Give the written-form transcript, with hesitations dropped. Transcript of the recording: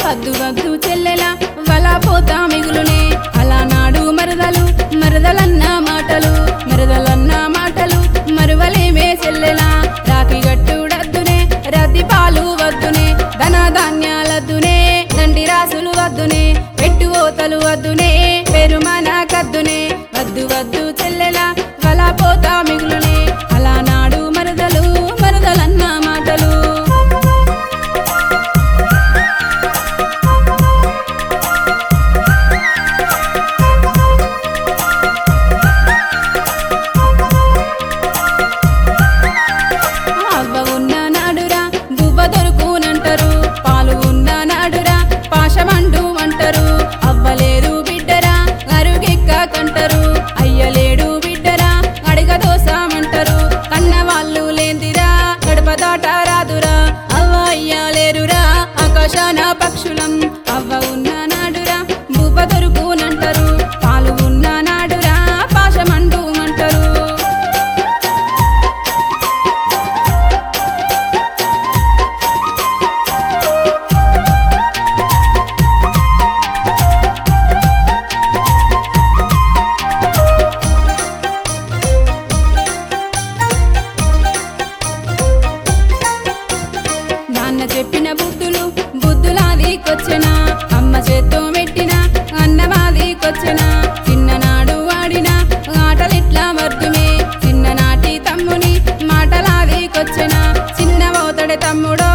వద్దు వద్దు చెల్లెలా వలా పోతా మిగులునే అలనాడు మరదలన్న మాటలు మరువలేమే చెల్లెలా రాఖీ గట్టుడద్దునే రద్ది పాలు వద్దునే ధన ధాన్యాలద్దునే దండి రాసులు వద్దునే పెట్టుకోతలు వద్దునే పెరుమన కద్దునే వద్దు వద్దు చెల్లెలా వలా పోతా మిగులునే అలనాడు మరదలన్న మాటలు పాలు ఉన్న నాడురా పాశమండు అంటారు అవ్వలేదు బిడ్డరా అరుగెక్క కంటారు అయ్యలేడు బిడ్డరా అడిగ దోసమంటారు కన్న వాళ్ళు లేందిరా గడప దాట రాదురా అవ్వ అయ్యలేరురా ఆకాశాన పక్షులం అవ్వ ఉన్న నాడురా భూప దొరుకునంటారు పాలు ఉన్న నాడురా పాశమండు అంటారు నాన్న చెప్పిన బుద్ధులాదికొచ్చెనా అమ్మ చేత్తో మెట్టిన అన్నవాదికొచ్చెనా చిన్ననాడు ఆడిన ఆటలిట్లా వర్దుమే చిన్ననాటి తమ్ముని మాటలాదికొచ్చెనా చిన్నవోతడే తమ్ముడో